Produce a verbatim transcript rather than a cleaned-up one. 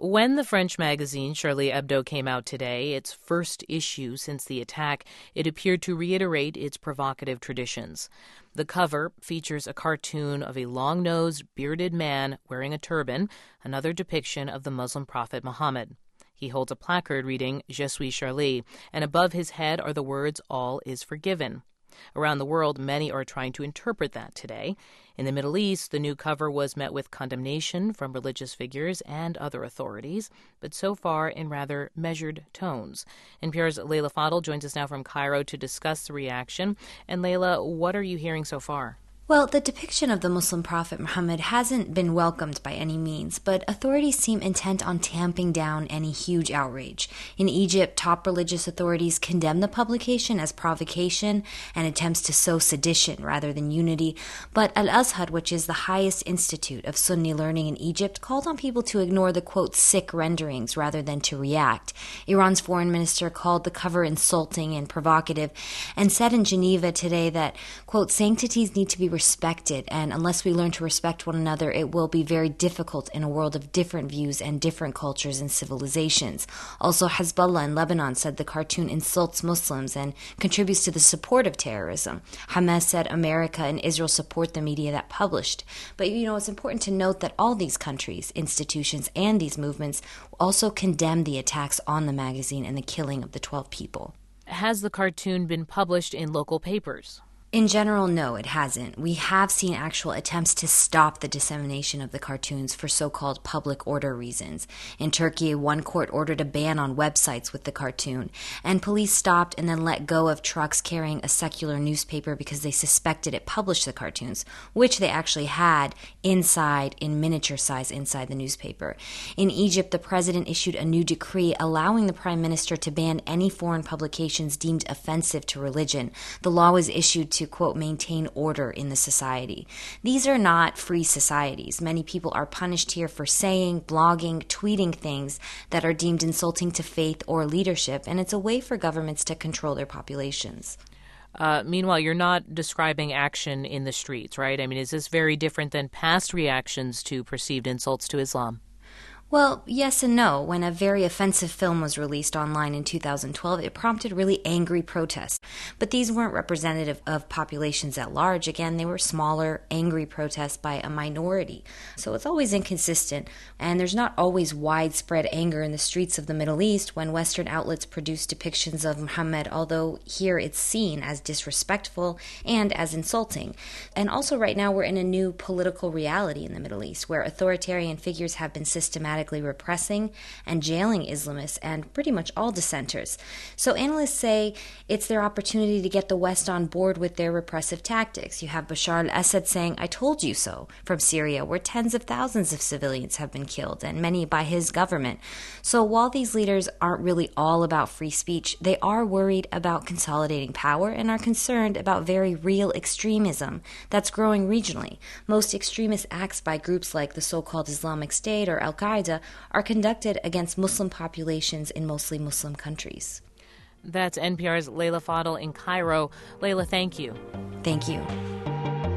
When the French magazine Charlie Hebdo came out today, its first issue since the attack, it appeared to reiterate its provocative traditions. The cover features a cartoon of a long-nosed, bearded man wearing a turban, another depiction of the Muslim prophet Muhammad. He holds a placard reading, Je suis Charlie, and above his head are the words, all is forgiven. Around the world, many are trying to interpret that today. In the Middle East, the new cover was met with condemnation from religious figures and other authorities, but so far in rather measured tones. N P R's Leila Fadel joins us now from Cairo to discuss the reaction. And Leila, what are you hearing so far? Well, the depiction of the Muslim prophet Muhammad hasn't been welcomed by any means, but authorities seem intent on tamping down any huge outrage. In Egypt, top religious authorities condemn the publication as provocation and attempts to sow sedition rather than unity, but Al-Azhar, which is the highest institute of Sunni learning in Egypt, called on people to ignore the, quote, sick renderings rather than to react. Iran's foreign minister called the cover insulting and provocative and said in Geneva today that, quote, sanctities need to be respected, and unless we learn to respect one another, it will be very difficult in a world of different views and different cultures and civilizations. Also, Hezbollah in Lebanon said the cartoon insults Muslims and contributes to the support of terrorism. Hamas said America and Israel support the media that published. But, you know, it's important to note that all these countries, institutions, and these movements also condemn the attacks on the magazine and the killing of the twelve people. Has the cartoon been published in local papers? In general, no, it hasn't. We have seen actual attempts to stop the dissemination of the cartoons for so-called public order reasons. In Turkey, one court ordered a ban on websites with the cartoon, and police stopped and then let go of trucks carrying a secular newspaper because they suspected it published the cartoons, which they actually had inside, in miniature size inside the newspaper. In Egypt, the president issued a new decree allowing the prime minister to ban any foreign publications deemed offensive to religion. The law was issued to, quote, maintain order in the society. These are not free societies. Many people are punished here for saying, blogging, tweeting things that are deemed insulting to faith or leadership, and it's a way for governments to control their populations. Uh, meanwhile, you're not describing action in the streets, right? I mean, is this very different than past reactions to perceived insults to Islam? Well, yes and no. When a very offensive film was released online in two thousand twelve, it prompted really angry protests. But these weren't representative of populations at large. Again, they were smaller, angry protests by a minority. So it's always inconsistent, and there's not always widespread anger in the streets of the Middle East when Western outlets produce depictions of Muhammad, although here it's seen as disrespectful and as insulting. And also right now we're in a new political reality in the Middle East, where authoritarian figures have been systematically repressing and jailing Islamists and pretty much all dissenters. So analysts say it's their opportunity to get the West on board with their repressive tactics. You have Bashar al-Assad saying, "I told you so," from Syria, where tens of thousands of civilians have been killed, and many by his government. So while these leaders aren't really all about free speech, they are worried about consolidating power and are concerned about very real extremism that's growing regionally. Most extremist acts by groups like the so-called Islamic State or Al-Qaeda are conducted against Muslim populations in mostly Muslim countries. That's N P R's Leila Fadel in Cairo. Leila, thank you. Thank you.